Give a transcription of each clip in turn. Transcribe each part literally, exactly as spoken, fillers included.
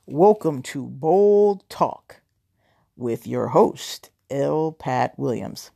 Welcome to Bold Talk with your host, L. Pat Williams.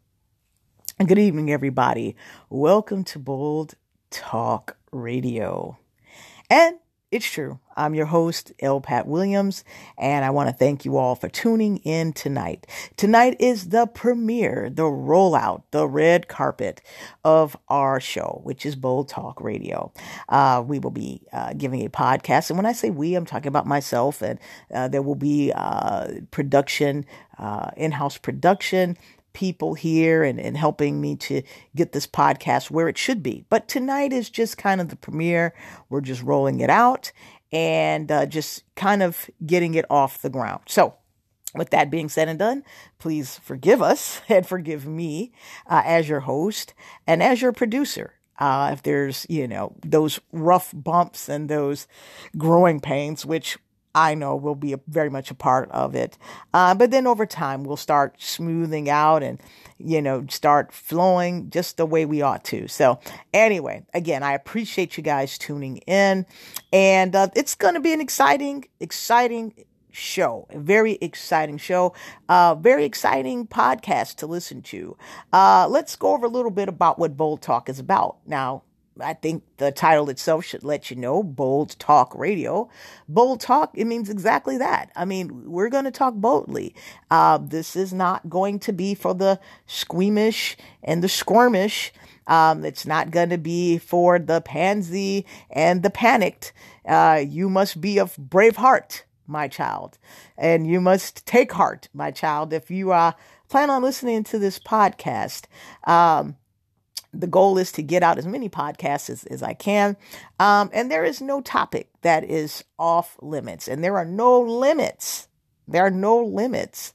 And good evening, everybody. Welcome to Bold Talk Radio. And it's true. I'm your host, L. Pat Williams, and I want to thank you all for tuning in tonight. Tonight is the premiere, the rollout, the red carpet of our show, which is Bold Talk Radio. Uh, we will be uh, giving a podcast, and when I say we, I'm talking about myself, and uh, there will be uh, production, uh, in-house production, people here and, and helping me to get this podcast where it should be. But tonight is just kind of the premiere. We're just rolling it out and uh, just kind of getting it off the ground. So with that being said and done, please forgive us and forgive me uh, as your host and as your producer. Uh, if there's, you know, those rough bumps and those growing pains, which I know will be a, very much a part of it. Uh, but then over time, we'll start smoothing out and, you know, start flowing just the way we ought to. So anyway, again, I appreciate you guys tuning in, and uh, it's going to be an exciting, exciting show, a very exciting show, uh, very exciting podcast to listen to. Uh, let's go over a little bit about what Bold Talk is about. Now, I think the title itself should let you know, Bold Talk Radio. Bold Talk, it means exactly that. I mean, we're going to talk boldly. Uh, this is not going to be for the squeamish and the squirmish. Um, it's not going to be for the pansy and the panicked. Uh, you must be of brave heart, my child. And you must take heart, my child, if you uh, plan on listening to this podcast. Um, The goal is to get out as many podcasts as, as I can. Um, and there is no topic that is off limits. And there are no limits. There are no limits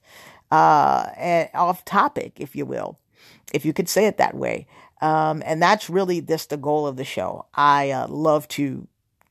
uh, off topic, if you will, if you could say it that way. Um, and that's really just the goal of the show. I uh, love to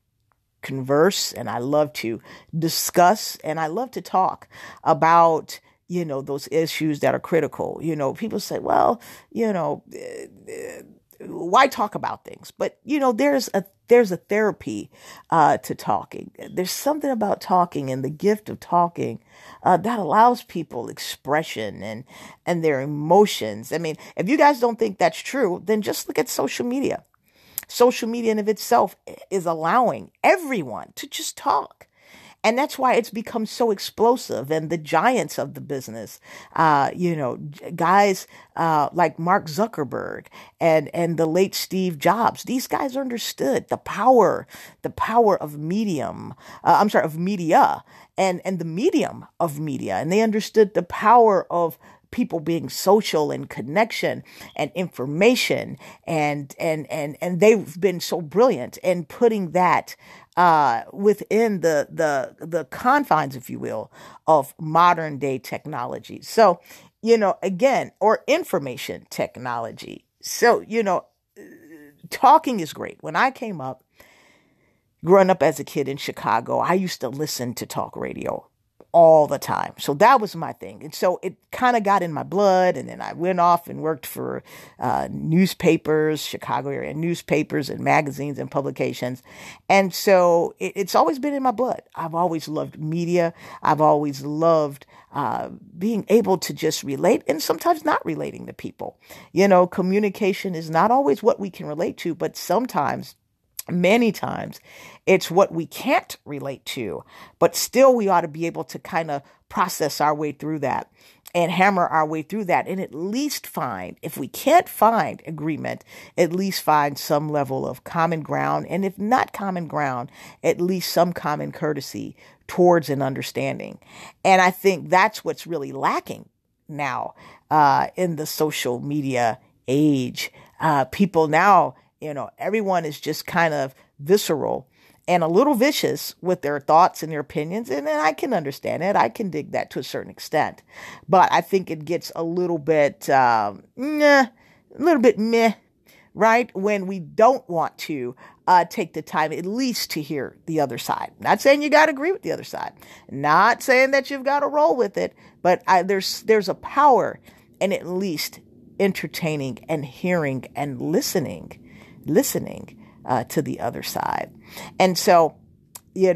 converse, and I love to discuss, and I love to talk about, you know, those issues that are critical. You know, people say, well, you know, uh, why talk about things? But, you know, there's a there's a therapy uh, to talking. There's something about talking and the gift of talking uh, that allows people expression and and their emotions. I mean, if you guys don't think that's true, then just look at social media. Social media in of itself is allowing everyone to just talk. And that's why it's become so explosive. And the giants of the business, uh, you know, guys uh, like Mark Zuckerberg and, and the late Steve Jobs, these guys understood the power, the power of medium, uh, I'm sorry, of media and, and the medium of media. And they understood the power of people being social and connection and information. And, and, and, and they've been so brilliant in putting that Uh, within the, the, the confines, if you will, of modern day technology. So, you know, again, or information technology. So, you know, talking is great. When I came up, growing up as a kid in Chicago, I used to listen to talk radio all the time. So that was my thing. And so it kind of got in my blood. And then I went off and worked for uh, newspapers, Chicago area newspapers and magazines and publications. And so it, it's always been in my blood. I've always loved media. I've always loved uh, being able to just relate and sometimes not relating to people. You know, communication is not always what we can relate to, but sometimes Many times it's what we can't relate to, but still we ought to be able to kind of process our way through that and hammer our way through that and at least find, if we can't find agreement, at least find some level of common ground. And if not common ground, at least some common courtesy towards an understanding. And I think that's what's really lacking now uh, in the social media age. Uh, people now, you know, everyone is just kind of visceral and a little vicious with their thoughts and their opinions. And, and I can understand it. I can dig that to a certain extent. But I think it gets a little bit, um, meh, a little bit meh, right? When we don't want to uh, take the time at least to hear the other side. Not saying you got to agree with the other side. Not saying that you've got to roll with it. But I, there's there's a power in at least entertaining and hearing and listening, listening uh, to the other side. And so, you know,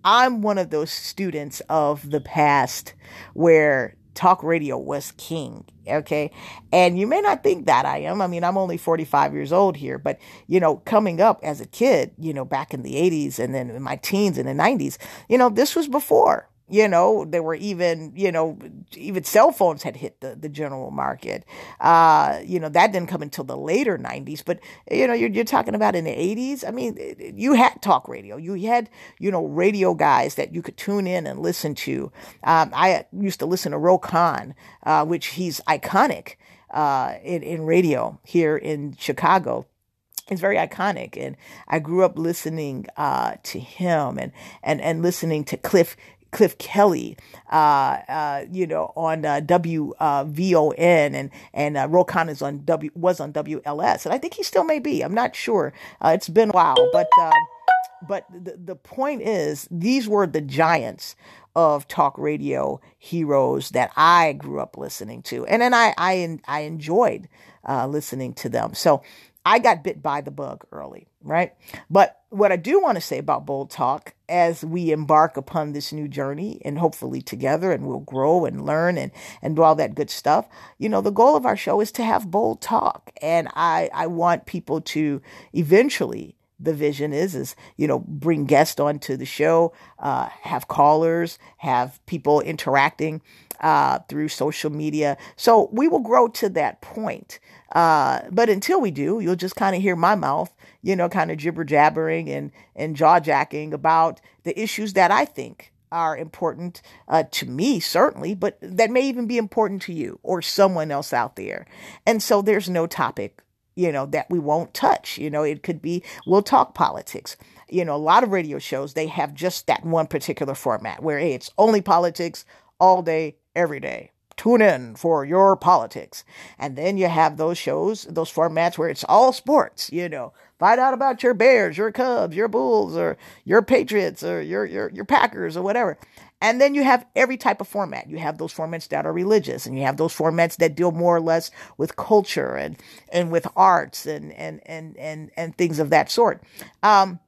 I'm one of those students of the past where talk radio was king. Okay. And you may not think that I am. I mean, I'm only forty-five years old here, but you know, coming up as a kid, you know, back in the eighties and then in my teens in the nineties, you know, this was before, you know, there were even, you know, even cell phones had hit the, the general market. Uh, you know, that didn't come until the later nineties, but you know, you're, you're talking about in the eighties. I mean, you had talk radio, you had, you know, radio guys that you could tune in and listen to. Um, I used to listen to Ro Khan, uh, which he's iconic, uh, in, in radio here in Chicago. It's very iconic. And I grew up listening, uh, to him and, and, and listening to Cliff Cliff Kelly, uh, uh, you know, on uh, W V O N, and and uh, Ro Khan is on W was on W L S, and I think he still may be. I'm not sure. Uh, it's been a while, but uh, but the the point is, these were the giants of talk radio heroes that I grew up listening to, and then I I I enjoyed uh, listening to them. So I got bit by the bug early, right? But what I do want to say about Bold Talk, as we embark upon this new journey, and hopefully together, and we'll grow and learn and, and do all that good stuff, you know, the goal of our show is to have bold talk. And I, I want people to eventually, the vision is, is, you know, bring guests onto the show, uh, have callers, have people interacting uh, through social media. So we will grow to that point. Uh, but until we do, you'll just kind of hear my mouth, you know, kind of jibber jabbering and, and jaw jacking about the issues that I think are important uh, to me, certainly, but that may even be important to you or someone else out there. And so there's no topic, you know, that we won't touch. You know, it could be, we'll talk politics. You know, a lot of radio shows, they have just that one particular format where, hey, it's only politics all day, every day. Tune in for your politics. And then you have those shows, those formats where it's all sports, you know, find out about your Bears, your Cubs, your Bulls, or your Patriots, or your, your, your Packers, or whatever. And then you have every type of format. You have those formats that are religious, and you have those formats that deal more or less with culture and, and with arts and, and, and, and, and things of that sort. Um,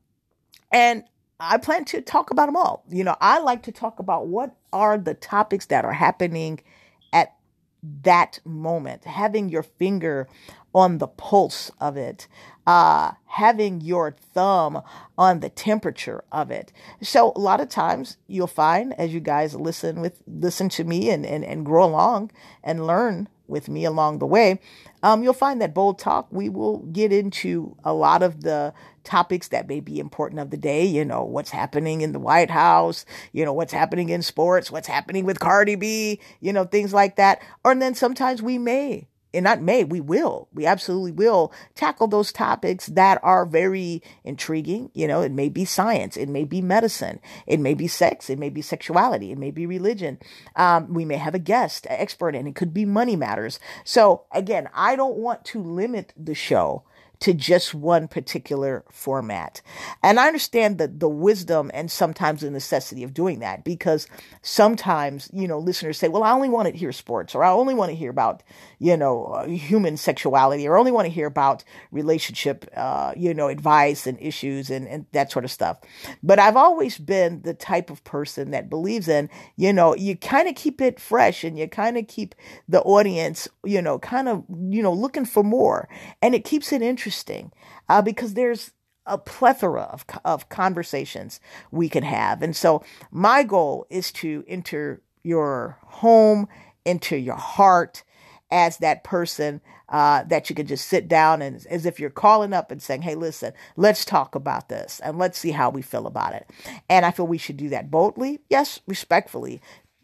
and I plan to talk about them all. You know, I like to talk about what are the topics that are happening at that moment, having your finger on the pulse of it, uh, having your thumb on the temperature of it. So a lot of times you'll find, as you guys listen with, listen to me and, and, and grow along and learn with me along the way, um, you'll find that Bold Talk, we will get into a lot of the topics that may be important of the day. You know, what's happening in the White House, you know, what's happening in sports, what's happening with Cardi B, you know, things like that. Or then sometimes we may, and not may, we will, we absolutely will tackle those topics that are very intriguing. You know, it may be science, it may be medicine, it may be sex, it may be sexuality, it may be religion. Um, we may have a guest, an expert, and it could be money matters. So again, I don't want to limit the show to just one particular format. And I understand the, the wisdom and sometimes the necessity of doing that, because sometimes, you know, listeners say, well, I only want to hear sports, or I only want to hear about, you know, uh, human sexuality, or only want to hear about relationship, uh, you know, advice and issues and, and that sort of stuff. But I've always been the type of person that believes in, you know, you kind of keep it fresh and you kind of keep the audience, you know, kind of, you know, looking for more, and it keeps it interesting. Interesting, uh, because there's a plethora of, of conversations we can have. And so my goal is to enter your home, enter your heart as that person uh, that you can just sit down and as if you're calling up and saying, hey, listen, let's talk about this and let's see how we feel about it. And I feel we should do that boldly. Yes, respectfully.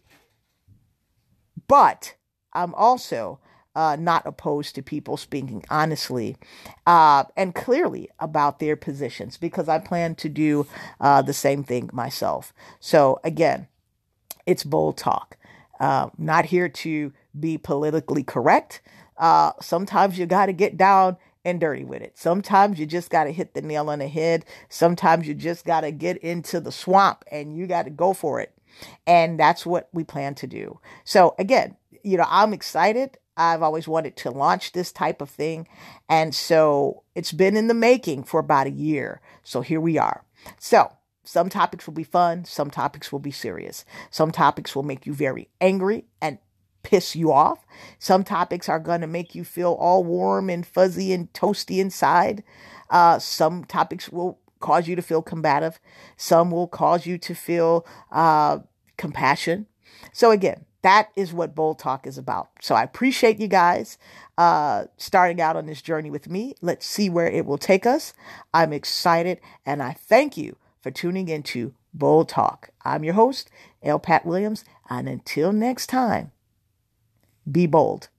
But I'm also Uh, not opposed to people speaking honestly uh, and clearly about their positions, because I plan to do uh, the same thing myself. So again, it's Bold Talk. Uh, not here to be politically correct. Uh, sometimes you got to get down and dirty with it. Sometimes you just got to hit the nail on the head. Sometimes you just got to get into the swamp and you got to go for it. And that's what we plan to do. So again, you know, I'm excited. I've always wanted to launch this type of thing. And so it's been in the making for about a year. So here we are. So Some topics will be fun. Some topics will be serious. Some topics will make you very angry and piss you off. Some topics are going to make you feel all warm and fuzzy and toasty inside. Uh, some topics will cause you to feel combative. Some will cause you to feel uh, compassion. So again, that is what Bold Talk is about. So I appreciate you guys uh, starting out on this journey with me. Let's see where it will take us. I'm excited, and I thank you for tuning into Bold Talk. I'm your host, L. Pat Williams, and until next time, be bold.